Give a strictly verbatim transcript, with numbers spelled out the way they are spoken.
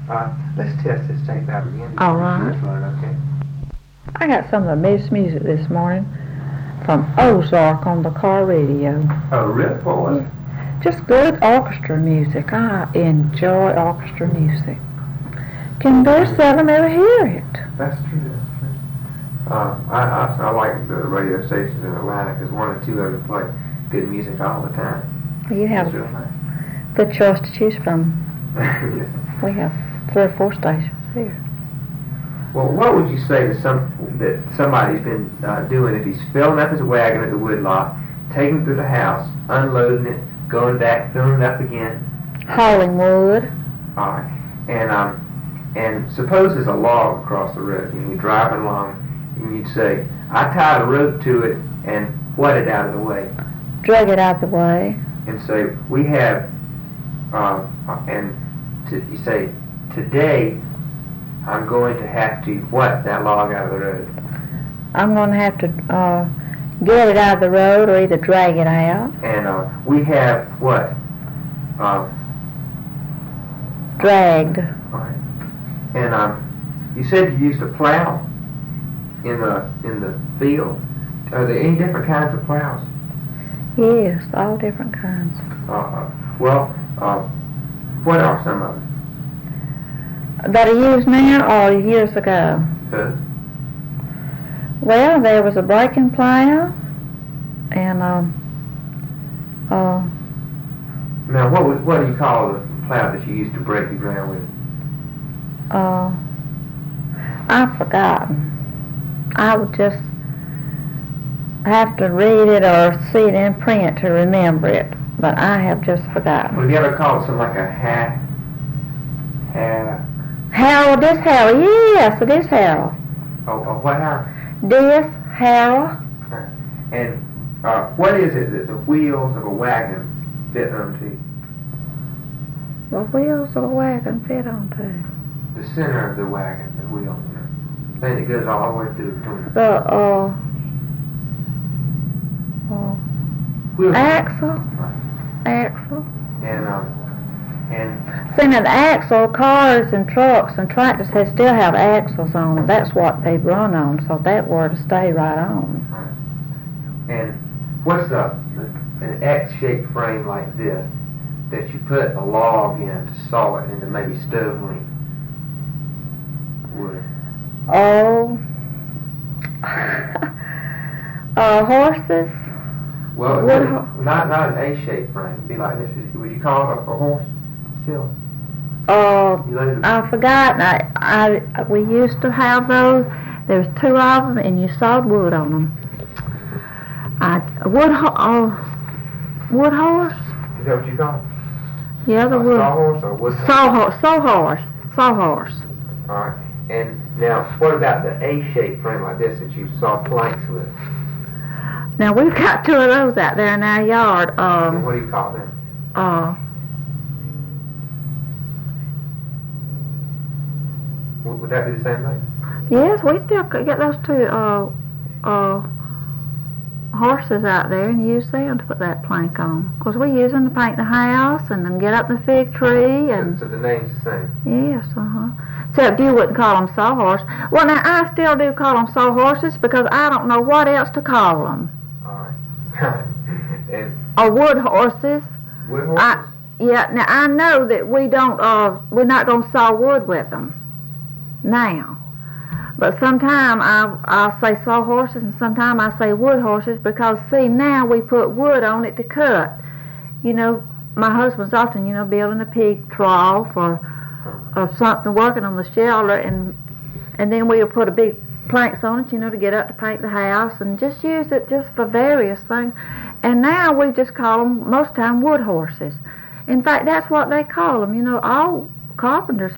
Uh, let's test this tape out again. All right. Okay. I got some of the best music this morning from Ozark on the car radio. Oh, really? What was it? Just good orchestra music. I enjoy orchestra music. Can very seldom ever hear it. That's true. That's true. Uh, I, I I like the radio stations in Atlanta because one or two of them play good music all the time. You have It's real nice. good choice to choose from. Yes. We have three or four stations here. Well, what would you say to some that somebody's been uh, doing if he's filling up his wagon at the woodlot, taking it to the house, unloading it, going back, filling it up again? Hauling wood. All right. And um, and suppose there's a log across the road, and you're driving along, and you'd say, I tied a rope to it and what it out of the way. Drag it out the way. And say, we have, uh, and to, you say, today I'm going to have to what that log out of the road? I'm going to have to uh, get it out of the road or either drag it out. And uh, we have what? Uh, Dragged. all right. And um, you said you used a plow in the in the field. Are there any different kinds of plows? Yes, all different kinds. Uh, well, uh, what are some of them? That are used now or years ago? Uh, Well, there was a breaking plow, and um, uh, now, what was, what do you call the plow that you used to break the ground with? uh, I've forgotten. I would just have to read it or see it in print to remember it, but I have just forgotten. Well, have you ever called something like a hat? Hat? Harold, this Harold, yes, it is Harold. Oh, oh what how? This Harold. And uh, what is it that the wheels of a wagon fit onto? The wheels of a wagon fit onto. The center of the wagon, the wheel, you know, thing that goes all the way through the tunnel. The uh, uh Wheels. axle, Right. axle. And um, and See, now the axle, cars and trucks and tractors, they still have axles on them. That's what they run on, so that were to stay right on. right. And what's a an X-shaped frame like this that you put a log in to saw it into maybe stove length wood? Oh, uh, horses. Well, What it- ho- not not an A-shaped frame. It'd be like this. Would you call it a, a horse still? Uh, You let it, I forgot. I, I, we used to have those. There was two of them, and you sawed wood on them. I wood ho- uh, wood horse. is that what you call it? Yeah, the A wood. sawhorse or wood? Sawhorse. Sawhorse. Sawhorse. All right. And now, what about the A-shaped frame like this that you saw planks with? Now we've got two of those out there in our yard. And Um, what do you call them? uh, Would, would that be the same thing? yes, we still could get those two uh, uh, horses out there and use them to put that plank on. Of course, we use them to paint the house and then get up the fig tree and. So, so the name's the same. Yes, uh-huh. Except you wouldn't call them sawhorse. Well, now, I still do call them sawhorses because I don't know what else to call them. All right. And Or wood horses. wood horses? I, yeah, now, I know that we don't, uh, we're not going to saw wood with them now. But sometime I, I'll say sawhorses and sometime I say wood horses because, see, now we put wood on it to cut. You know, my husband's often, you know, building a pig trough or or something, working on the shelter, and and then we'll put a big planks on it, you know, to get up to paint the house, and just use it just for various things. And now we just call them most time wood horses. In fact, that's what they call them. You know, all carpenters